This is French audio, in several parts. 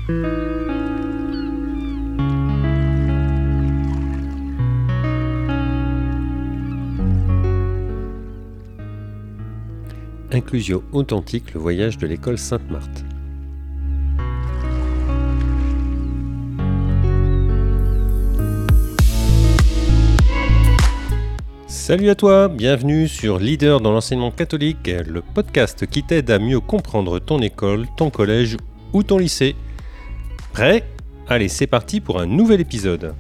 Inclusio authentique, le voyage de l'école Sainte-Marthe. Salut à toi, bienvenue sur Leader dans l'enseignement catholique, le podcast qui t'aide à mieux comprendre ton école, ton collège ou ton lycée. Prêt ? Allez, c'est parti pour un nouvel épisode.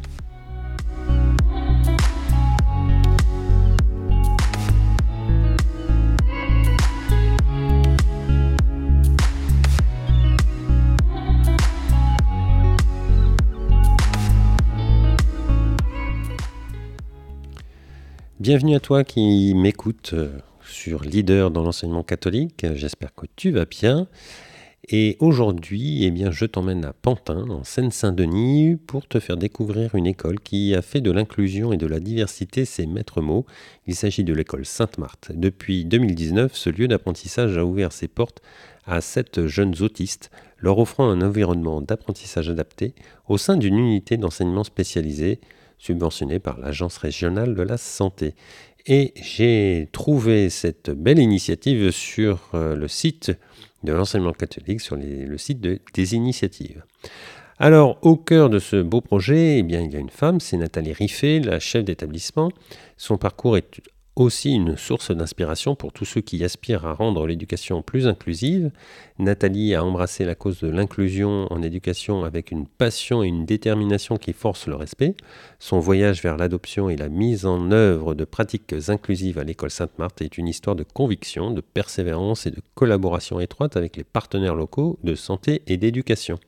Bienvenue à toi qui m'écoute sur Leader dans l'enseignement catholique, j'espère que tu vas bien. Et aujourd'hui, je t'emmène à Pantin, en Seine-Saint-Denis, pour te faire découvrir une école qui a fait de l'inclusion et de la diversité ses maîtres mots. Il s'agit de l'école Sainte-Marthe. Depuis 2019, ce lieu d'apprentissage a ouvert ses portes à 7 jeunes autistes, leur offrant un environnement d'apprentissage adapté au sein d'une unité d'enseignement spécialisée, subventionné par l'Agence régionale de la santé. Et j'ai trouvé cette belle initiative sur le site de l'enseignement catholique, sur le site des initiatives. Alors, au cœur de ce beau projet, il y a une femme, c'est Nathalie Riffet, la chef d'établissement. Son parcours est aussi une source d'inspiration pour tous ceux qui aspirent à rendre l'éducation plus inclusive. Nathalie a embrassé la cause de l'inclusion en éducation avec une passion et une détermination qui forcent le respect. Son voyage vers l'adoption et la mise en œuvre de pratiques inclusives à l'école Sainte-Marthe est une histoire de conviction, de persévérance et de collaboration étroite avec les partenaires locaux de santé et d'éducation.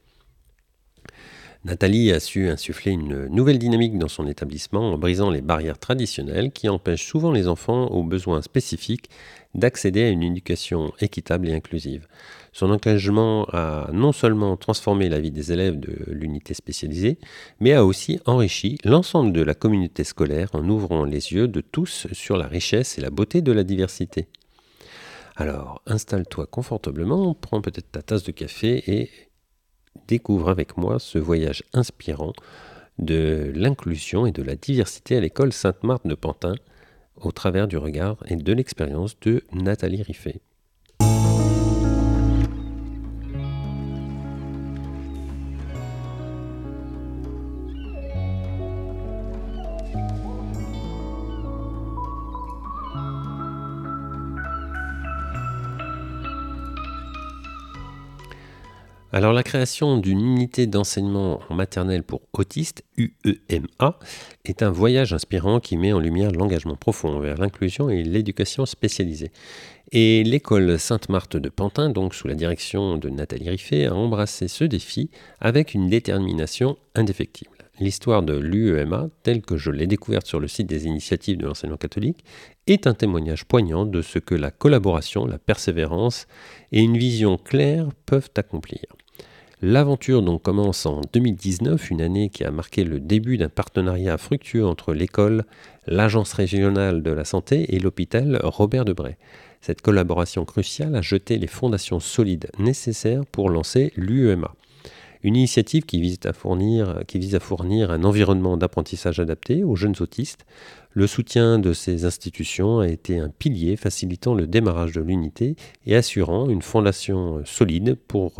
Nathalie a su insuffler une nouvelle dynamique dans son établissement en brisant les barrières traditionnelles qui empêchent souvent les enfants aux besoins spécifiques d'accéder à une éducation équitable et inclusive. Son engagement a non seulement transformé la vie des élèves de l'unité spécialisée, mais a aussi enrichi l'ensemble de la communauté scolaire en ouvrant les yeux de tous sur la richesse et la beauté de la diversité. Alors, installe-toi confortablement, prends peut-être ta tasse de café et découvre avec moi ce voyage inspirant de l'inclusion et de la diversité à l'école Sainte-Marthe de Pantin au travers du regard et de l'expérience de Nathalie Riffet. Alors la création d'une unité d'enseignement en maternelle pour autistes, UEMA, est un voyage inspirant qui met en lumière l'engagement profond vers l'inclusion et l'éducation spécialisée. Et l'école Sainte-Marthe de Pantin, donc sous la direction de Nathalie Riffet, a embrassé ce défi avec une détermination indéfectible. L'histoire de l'UEMA, telle que je l'ai découverte sur le site des initiatives de l'enseignement catholique, est un témoignage poignant de ce que la collaboration, la persévérance et une vision claire peuvent accomplir. L'aventure donc commence en 2019, une année qui a marqué le début d'un partenariat fructueux entre l'école, l'Agence régionale de la santé et l'hôpital Robert Debré. Cette collaboration cruciale a jeté les fondations solides nécessaires pour lancer l'UEMA. Une initiative qui vise à fournir un environnement d'apprentissage adapté aux jeunes autistes. Le soutien de ces institutions a été un pilier facilitant le démarrage de l'unité et assurant une fondation solide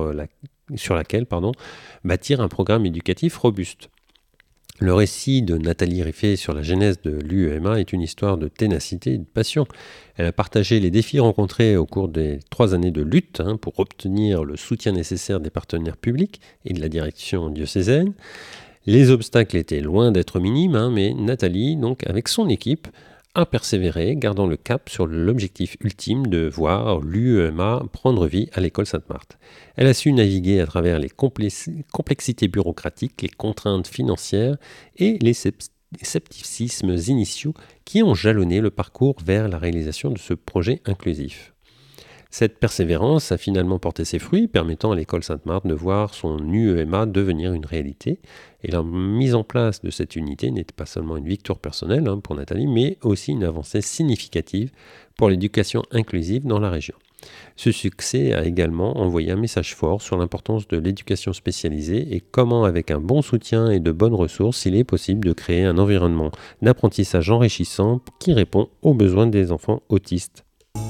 sur laquelle bâtir un programme éducatif robuste. Le récit de Nathalie Riffet sur la genèse de l'UEMA est une histoire de ténacité et de passion. Elle a partagé les défis rencontrés au cours des 3 années de lutte pour obtenir le soutien nécessaire des partenaires publics et de la direction diocésaine. Les obstacles étaient loin d'être minimes, mais Nathalie, donc, avec son équipe, a persévéré, gardant le cap sur l'objectif ultime de voir l'UEMA prendre vie à l'école Sainte-Marthe. Elle a su naviguer à travers les complexités bureaucratiques, les contraintes financières et les scepticismes initiaux qui ont jalonné le parcours vers la réalisation de ce projet inclusif. Cette persévérance a finalement porté ses fruits, permettant à l'école Sainte-Marthe de voir son UEMA devenir une réalité. Et la mise en place de cette unité n'était pas seulement une victoire personnelle pour Nathalie, mais aussi une avancée significative pour l'éducation inclusive dans la région. Ce succès a également envoyé un message fort sur l'importance de l'éducation spécialisée et comment, avec un bon soutien et de bonnes ressources, il est possible de créer un environnement d'apprentissage enrichissant qui répond aux besoins des enfants autistes.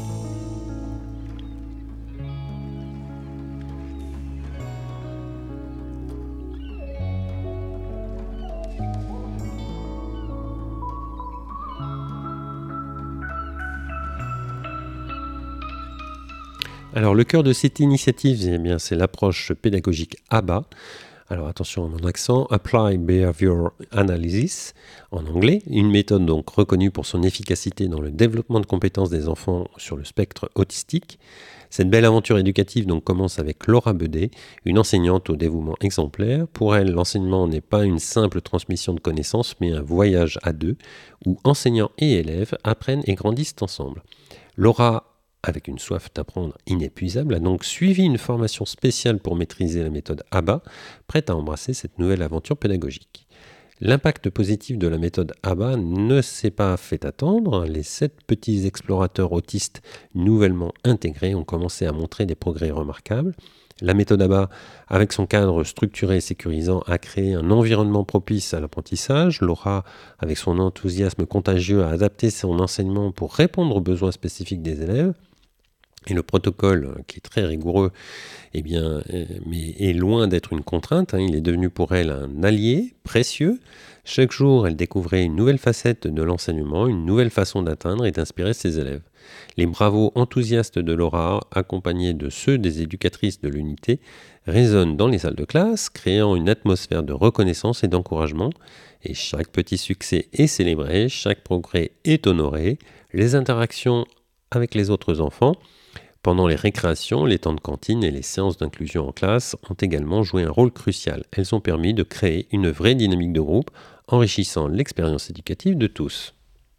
Alors, le cœur de cette initiative, eh bien, c'est l'approche pédagogique ABA. Alors, attention à mon accent, Applied Behavior Analysis, en anglais, une méthode donc reconnue pour son efficacité dans le développement de compétences des enfants sur le spectre autistique. Cette belle aventure éducative donc commence avec Laura Bedet, une enseignante au dévouement exemplaire. Pour elle, l'enseignement n'est pas une simple transmission de connaissances, mais un voyage à deux, où enseignants et élèves apprennent et grandissent ensemble. Laura, avec une soif d'apprendre inépuisable, a donc suivi une formation spéciale pour maîtriser la méthode ABA, prête à embrasser cette nouvelle aventure pédagogique. L'impact positif de la méthode ABA ne s'est pas fait attendre. Les 7 petits explorateurs autistes nouvellement intégrés ont commencé à montrer des progrès remarquables. La méthode ABA, avec son cadre structuré et sécurisant, a créé un environnement propice à l'apprentissage. Laura, avec son enthousiasme contagieux, a adapté son enseignement pour répondre aux besoins spécifiques des élèves. Et le protocole, qui est très rigoureux, mais est loin d'être une contrainte. Il est devenu pour elle un allié précieux. Chaque jour, elle découvrait une nouvelle facette de l'enseignement, une nouvelle façon d'atteindre et d'inspirer ses élèves. Les bravos enthousiastes de Laura, accompagnés de ceux des éducatrices de l'unité, résonnent dans les salles de classe, créant une atmosphère de reconnaissance et d'encouragement. Et chaque petit succès est célébré, chaque progrès est honoré. Les interactions avec les autres enfants, pendant les récréations, les temps de cantine et les séances d'inclusion en classe ont également joué un rôle crucial. Elles ont permis de créer une vraie dynamique de groupe, enrichissant l'expérience éducative de tous.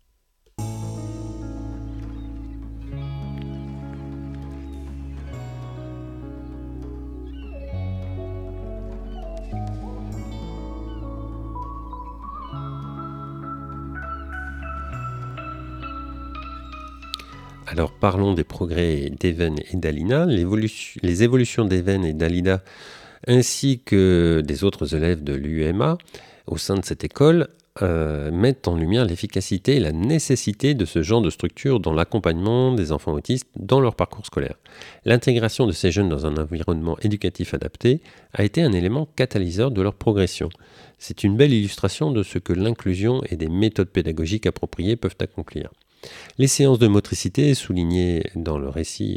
Alors parlons des progrès d'Even et d'Alina. Les évolutions d'Even et d'Alina ainsi que des autres élèves de l'UEMA au sein de cette école mettent en lumière l'efficacité et la nécessité de ce genre de structure dans l'accompagnement des enfants autistes dans leur parcours scolaire. L'intégration de ces jeunes dans un environnement éducatif adapté a été un élément catalyseur de leur progression. C'est une belle illustration de ce que l'inclusion et des méthodes pédagogiques appropriées peuvent accomplir. Les séances de motricité soulignées dans le récit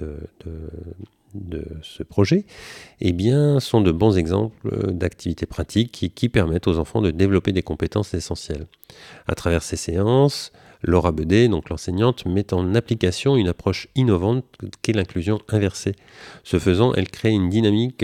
de ce projet sont de bons exemples d'activités pratiques qui permettent aux enfants de développer des compétences essentielles. À travers ces séances, Laura Bedet, donc l'enseignante, met en application une approche innovante qu'est l'inclusion inversée. Ce faisant, elle crée une dynamique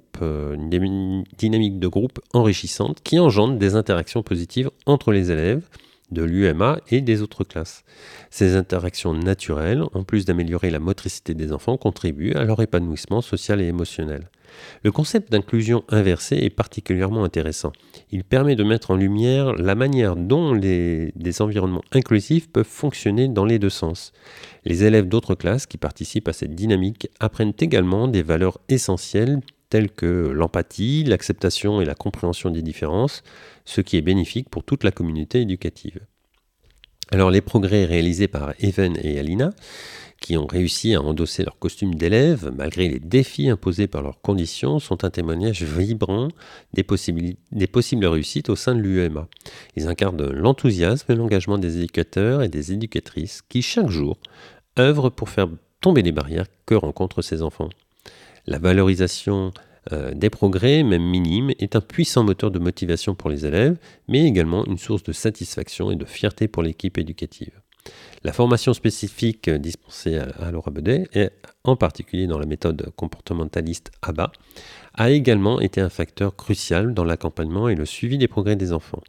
de groupe enrichissante qui engendre des interactions positives entre les élèves de l'UEMA et des autres classes. Ces interactions naturelles, en plus d'améliorer la motricité des enfants, contribuent à leur épanouissement social et émotionnel. Le concept d'inclusion inversée est particulièrement intéressant. Il permet de mettre en lumière la manière dont des environnements inclusifs peuvent fonctionner dans les deux sens. Les élèves d'autres classes qui participent à cette dynamique apprennent également des valeurs essentielles telles que l'empathie, l'acceptation et la compréhension des différences, ce qui est bénéfique pour toute la communauté éducative. Alors les progrès réalisés par Even et Alina, qui ont réussi à endosser leur costume d'élèves malgré les défis imposés par leurs conditions, sont un témoignage vibrant des possibles réussites au sein de l'UEMA. Ils incarnent l'enthousiasme et l'engagement des éducateurs et des éducatrices qui, chaque jour, œuvrent pour faire tomber les barrières que rencontrent ces enfants. La valorisation des progrès, même minimes, est un puissant moteur de motivation pour les élèves, mais également une source de satisfaction et de fierté pour l'équipe éducative. La formation spécifique dispensée à Laura Bedet, et en particulier dans la méthode comportementaliste ABA, a également été un facteur crucial dans l'accompagnement et le suivi des progrès des enfants.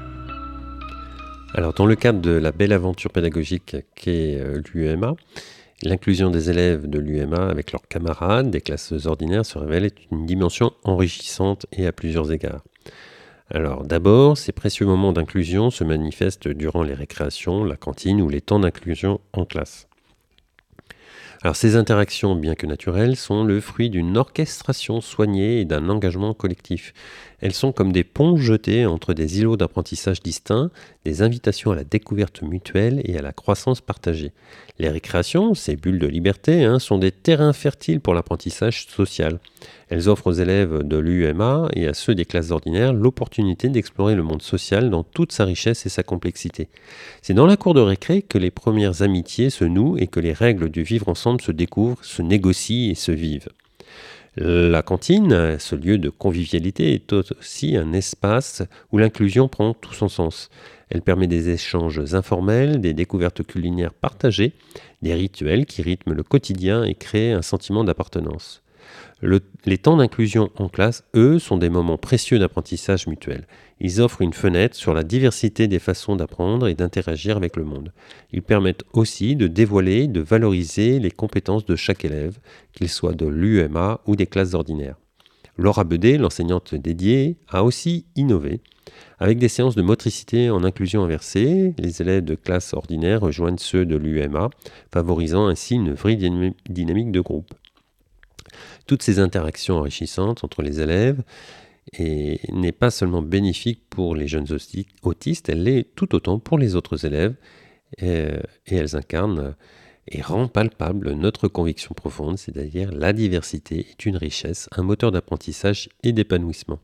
Alors, dans le cadre de la belle aventure pédagogique qu'est l'UEMA, L'inclusion des élèves de l'UMA avec leurs camarades des classes ordinaires se révèle être une dimension enrichissante et à plusieurs égards. Alors d'abord, ces précieux moments d'inclusion se manifestent durant les récréations, la cantine ou les temps d'inclusion en classe. Alors ces interactions, bien que naturelles, sont le fruit d'une orchestration soignée et d'un engagement collectif. Elles sont comme des ponts jetés entre des îlots d'apprentissage distincts, des invitations à la découverte mutuelle et à la croissance partagée. Les récréations, ces bulles de liberté, sont des terrains fertiles pour l'apprentissage social. Elles offrent aux élèves de l'UMA et à ceux des classes ordinaires l'opportunité d'explorer le monde social dans toute sa richesse et sa complexité. C'est dans la cour de récré que les premières amitiés se nouent et que les règles du vivre ensemble se découvrent, se négocient et se vivent. La cantine, ce lieu de convivialité, est aussi un espace où l'inclusion prend tout son sens. Elle permet des échanges informels, des découvertes culinaires partagées, des rituels qui rythment le quotidien et créent un sentiment d'appartenance. Les temps d'inclusion en classe, eux, sont des moments précieux d'apprentissage mutuel. Ils offrent une fenêtre sur la diversité des façons d'apprendre et d'interagir avec le monde. Ils permettent aussi de dévoiler, de valoriser les compétences de chaque élève, qu'ils soient de l'UMA ou des classes ordinaires. Laura Bedet, l'enseignante dédiée, a aussi innové. Avec des séances de motricité en inclusion inversée, les élèves de classes ordinaires rejoignent ceux de l'UMA, favorisant ainsi une vraie dynamique de groupe. Toutes ces interactions enrichissantes entre les élèves n'est pas seulement bénéfique pour les jeunes autistes, elle l'est tout autant pour les autres élèves et elles incarnent et rend palpable notre conviction profonde, c'est-à-dire la diversité est une richesse, un moteur d'apprentissage et d'épanouissement.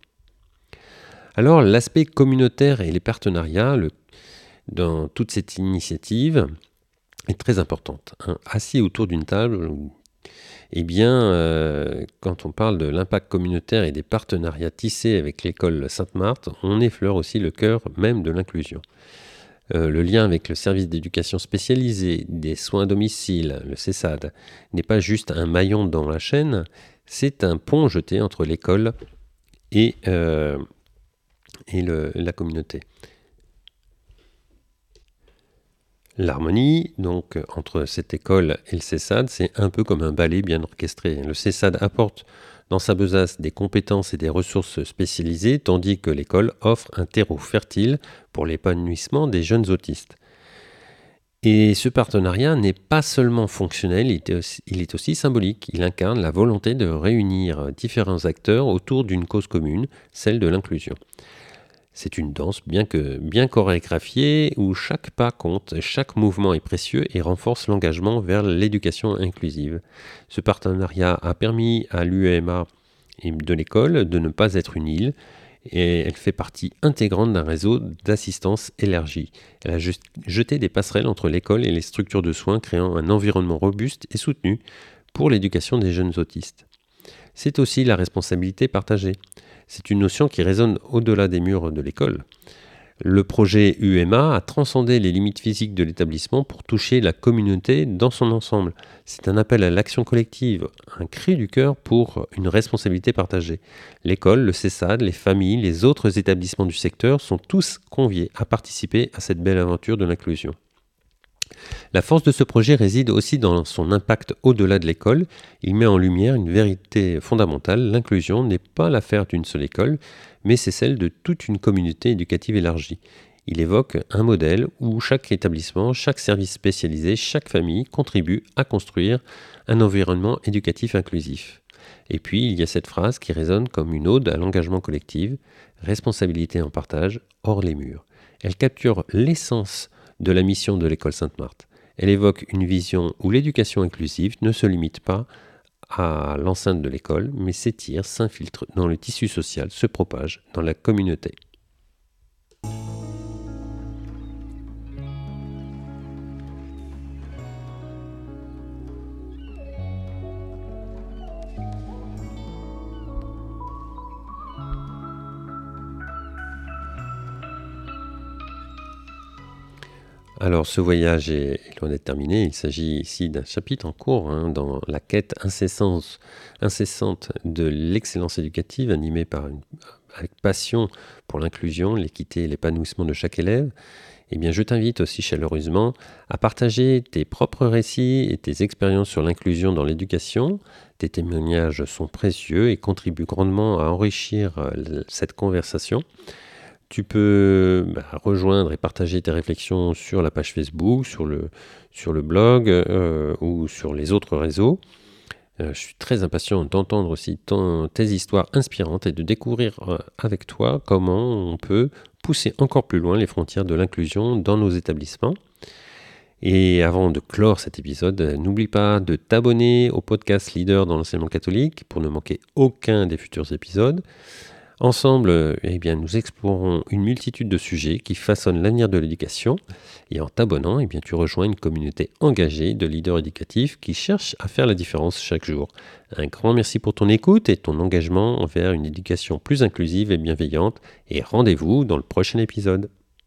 Alors l'aspect communautaire et les partenariats dans toute cette initiative est très importante. Assis autour d'une table, quand on parle de l'impact communautaire et des partenariats tissés avec l'école Sainte-Marthe, on effleure aussi le cœur même de l'inclusion. Le lien avec le service d'éducation spécialisé, des soins à domicile, le CESAD, n'est pas juste un maillon dans la chaîne, c'est un pont jeté entre l'école et la communauté. L'harmonie, donc, entre cette école et le CESAD, c'est un peu comme un ballet bien orchestré. Le CESAD apporte dans sa besace des compétences et des ressources spécialisées, tandis que l'école offre un terreau fertile pour l'épanouissement des jeunes autistes. Et ce partenariat n'est pas seulement fonctionnel, il est aussi symbolique. Il incarne la volonté de réunir différents acteurs autour d'une cause commune, celle de l'inclusion. C'est une danse bien chorégraphiée où chaque pas compte, chaque mouvement est précieux et renforce l'engagement vers l'éducation inclusive. Ce partenariat a permis à l'UMA et de l'école de ne pas être une île et elle fait partie intégrante d'un réseau d'assistance élargie. Elle a jeté des passerelles entre l'école et les structures de soins, créant un environnement robuste et soutenu pour l'éducation des jeunes autistes. C'est aussi la responsabilité partagée. C'est une notion qui résonne au-delà des murs de l'école. Le projet UMA a transcendé les limites physiques de l'établissement pour toucher la communauté dans son ensemble. C'est un appel à l'action collective, un cri du cœur pour une responsabilité partagée. L'école, le CESAD, les familles, les autres établissements du secteur sont tous conviés à participer à cette belle aventure de l'inclusion. La force de ce projet réside aussi dans son impact au-delà de l'école. Il met en lumière une vérité fondamentale. L'inclusion n'est pas l'affaire d'une seule école, mais c'est celle de toute une communauté éducative élargie. Il évoque un modèle où chaque établissement, chaque service spécialisé, chaque famille contribue à construire un environnement éducatif inclusif. Et puis, il y a cette phrase qui résonne comme une ode à l'engagement collectif, responsabilité en partage, hors les murs. Elle capture l'essence de la mission de l'école Sainte-Marthe. Elle évoque une vision où l'éducation inclusive ne se limite pas à l'enceinte de l'école, mais s'étire, s'infiltre dans le tissu social, se propage dans la communauté. Alors ce voyage est loin d'être terminé, il s'agit ici d'un chapitre en cours dans la quête incessante de l'excellence éducative animée avec passion pour l'inclusion, l'équité et l'épanouissement de chaque élève. Eh bien, je t'invite aussi chaleureusement à partager tes propres récits et tes expériences sur l'inclusion dans l'éducation. Tes témoignages sont précieux et contribuent grandement à enrichir cette conversation. Tu peux rejoindre et partager tes réflexions sur la page Facebook, sur le blog ou sur les autres réseaux. Je suis très impatient d'entendre aussi tes histoires inspirantes et de découvrir avec toi comment on peut pousser encore plus loin les frontières de l'inclusion dans nos établissements. Et avant de clore cet épisode, n'oublie pas de t'abonner au podcast Leader dans l'enseignement catholique pour ne manquer aucun des futurs épisodes. Ensemble, nous explorons une multitude de sujets qui façonnent l'avenir de l'éducation. Et en t'abonnant, tu rejoins une communauté engagée de leaders éducatifs qui cherchent à faire la différence chaque jour. Un grand merci pour ton écoute et ton engagement envers une éducation plus inclusive et bienveillante. Et rendez-vous dans le prochain épisode.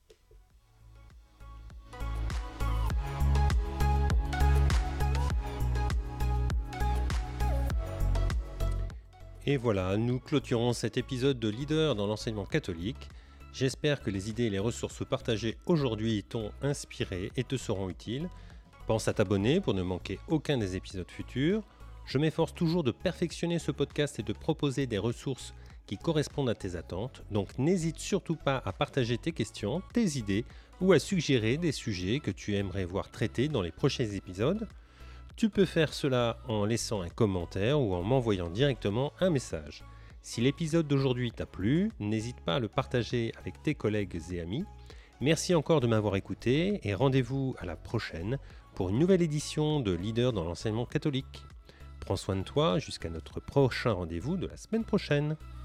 Et voilà, nous clôturons cet épisode de Leader dans l'enseignement catholique. J'espère que les idées et les ressources partagées aujourd'hui t'ont inspiré et te seront utiles. Pense à t'abonner pour ne manquer aucun des épisodes futurs. Je m'efforce toujours de perfectionner ce podcast et de proposer des ressources qui correspondent à tes attentes. Donc n'hésite surtout pas à partager tes questions, tes idées ou à suggérer des sujets que tu aimerais voir traités dans les prochains épisodes. Tu peux faire cela en laissant un commentaire ou en m'envoyant directement un message. Si l'épisode d'aujourd'hui t'a plu, n'hésite pas à le partager avec tes collègues et amis. Merci encore de m'avoir écouté et rendez-vous à la prochaine pour une nouvelle édition de Leader dans l'enseignement catholique. Prends soin de toi jusqu'à notre prochain rendez-vous de la semaine prochaine.